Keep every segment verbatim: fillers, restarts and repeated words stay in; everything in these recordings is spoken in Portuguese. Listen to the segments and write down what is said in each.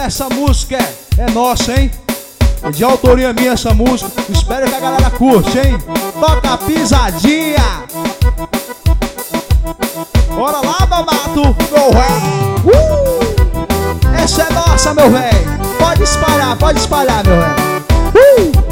Essa música é, é nossa, hein? É de autoria minha essa música. Espero que a galera curte, hein? Toca a pisadinha. Bora lá, Donato, meu velho. Uh! Essa é nossa, meu velho. Pode espalhar, pode espalhar, meu velho. Uh!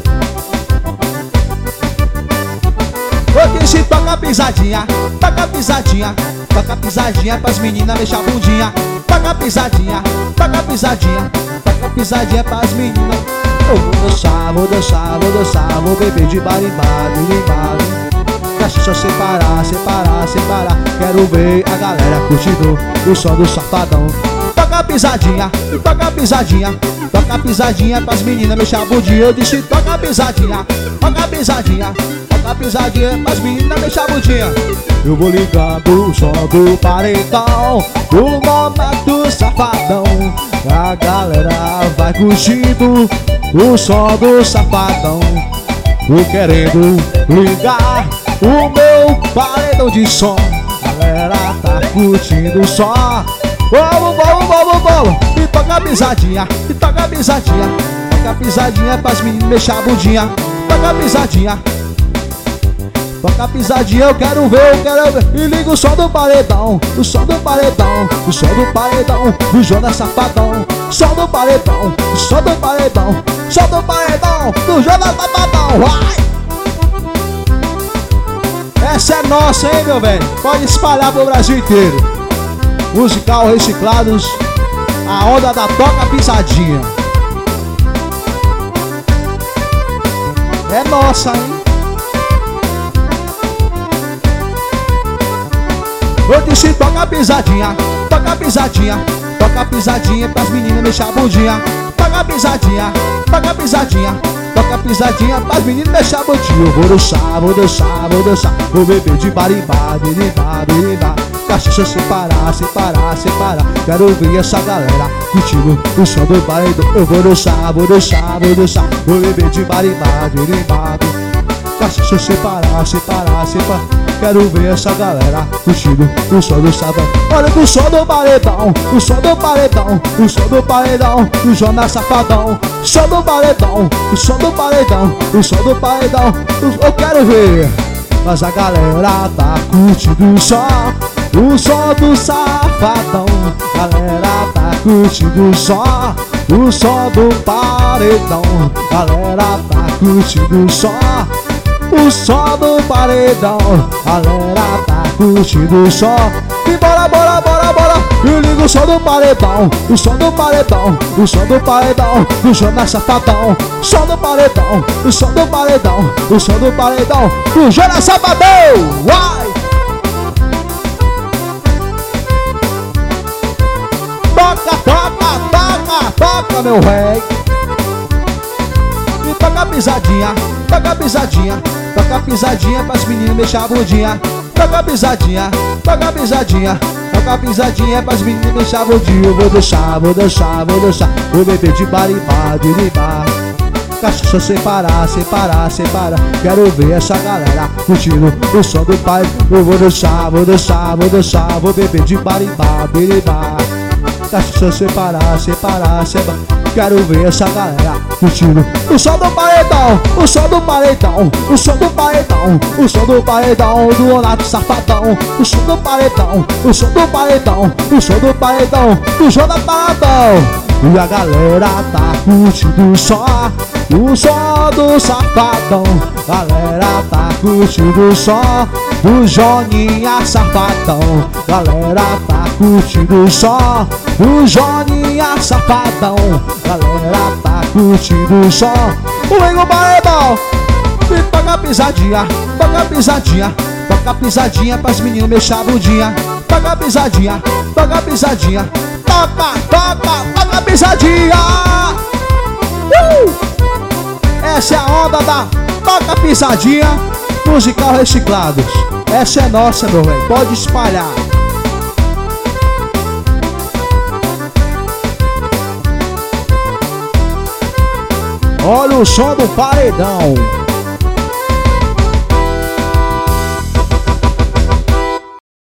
Eu disse toca a pisadinha, toca a pisadinha, toca a pisadinha pras meninas deixar a bundinha. Toca a pisadinha, toca a pisadinha, toca a pisadinha pras meninas. Eu vou dançar, vou dançar, vou dançar, vou beber de bar em bar, de bar. Cachaça separar, separar, separar. Quero ver a galera curtindo o som do safadão. Toca a pisadinha, toca a pisadinha, toca a pisadinha pras meninas mexer a bundinha. Eu disse toca a pisadinha, toca a pisadinha, toca a pisadinha pras meninas mexer a bundinha. Eu vou ligando o som do paredão, do momento safadão. A galera vai curtindo o som do safadão. Tô querendo ligar o meu paredão de som. A galera tá curtindo o som. Vamos, vamos, vamos, vamos. E toca a pisadinha, e toca a pisadinha, toca a pisadinha pras meninas mexer a bundinha. Toca a pisadinha, toca a pisadinha, eu quero ver, eu quero ver. E liga o som do paredão, o som do paredão, o som do paredão, do Jonas Safadão. Som do paredão, o som do paredão, som do paredão, do Jonas Safadão. Vai! Essa é nossa, hein, meu velho? Pode espalhar pro Brasil inteiro. Musical Reciclados, a onda da toca pisadinha. É nossa, hein? Eu disse toca a pisadinha, toca a pisadinha, toca a pisadinha pras meninas mexer a bundinha. Toca a pisadinha, toca a pisadinha, toca a pisadinha pras meninas mexer a bundinha. Eu vou dançar, vou dançar, vou dançar, vou beber de bar em bar, de bar, de bar. Cachaça separar, separar, separar. Quero ver essa galera curtindo o som do paredão. Eu vou dançar, vou dançar, vou dançar, vou beber de bar em bar, de bar. Cachaça separar, separar, separar. Quero ver essa galera curtindo o som do sabão. Olha o som do paredão, o som do paredão, o som do paredão, do Jonas Safadão. Som do paredão, o som do paredão, o som do paredão. Eu quero ver, mas a galera tá curtindo o som, o som do Safadão. Galera tá curtindo o som, o som do paredão. Galera tá curtindo o som, o som do paredão. Galera tá curtindo o som. E bora, bora, bora, bora. E liga o som do paredão, o som do paredão, o som do paredão, do Jonas Safadão. Som do paredão, o som do paredão, o som do paredão, do Jonas Safadão. Vai! Toca, toca, toca, toca, meu rei. E toca a pisadinha, toca a pisadinha, toca a pisadinha pras meninas mexer a bundinha. Toca a pisadinha, toca a pisadinha, toca a pisadinha pras meninas mexer a bundinha. Eu vou dançar, vou dançar, vou dançar, vou beber de bar em bar, de bar. Cachaça separar, separar, separar. Quero ver essa galera curtindo o som do pai. Eu vou dançar, vou dançar, vou dançar, vou beber de bar em bar, de bar. Cachaça separar, separar, separar. Quero ver essa galera curtindo o som do paredão, o som do paredão, o som do paredão, o som do paredão, do Donato Safadão. O som do paredão, o som do paredão, o som do paredão, do Jonas Safadão. E a galera tá curtindo o som, o som do Safadão. Galera tá curtindo o som do Joninha Safadão. Galera tá curtindo o som do Joninha Safadão. Galera tá curtindo o som. O Igor Paredão. E toca a pisadinha, toca a pisadinha, toca a pisadinha pras meninas mexer a bundinha. Toca a pisadinha, toca a pisadinha, toca, toca, toca a pisadinha. Uh! Essa é a onda da toca a pisadinha, Musical Reciclados. Essa é nossa, meu velho, pode espalhar. Olha o som do paredão.